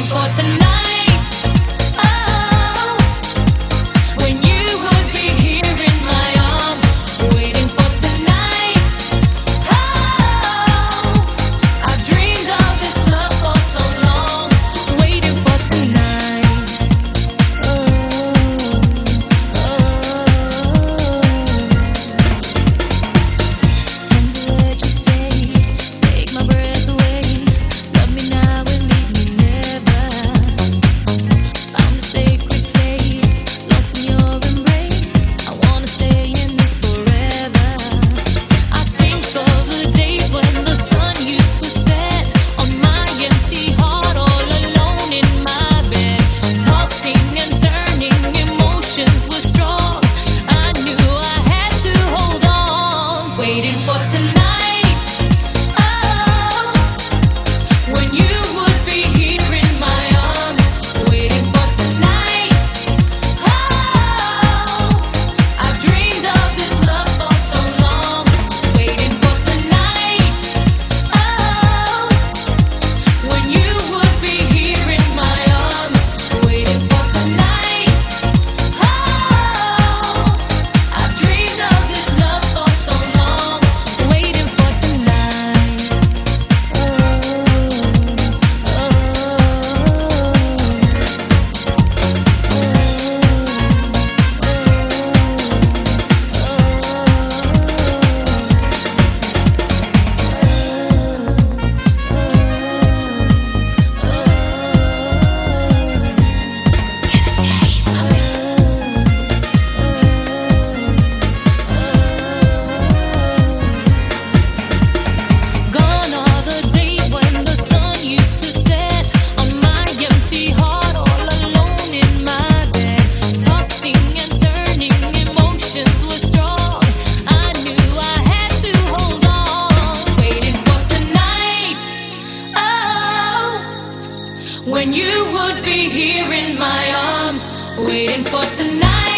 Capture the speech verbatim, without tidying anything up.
for tonight. Oh, when you would be here in my arms, waiting for tonight. Oh, I've dreamed of this love for so long, waiting for tonight. Oh, oh, tender word you say, take my breath away. Love me now and leave me never. Found a sacred place, lost in your embrace. I wanna stay in this forever. I think of the days when the sun used to set on my empty heart, all alone in my bed, tossing and turning, emotions were strong. I knew I had to hold on, waiting for tonight. Oh, when you would be here in my arms, waiting for tonight. Oh, I've dreamed of this love for so long, waiting for tonight. Oh, when you would be here in my arms, waiting for tonight. Oh, I've dreamed of this love for so long, waiting for tonight. Oh, oh, gone are the days when the sun used to set on my empty heart, all alone in my bed, tossing and turning, emotions were strong. I knew I had to hold on, waiting for tonight. Oh, when you would be here in my arms, waiting for tonight.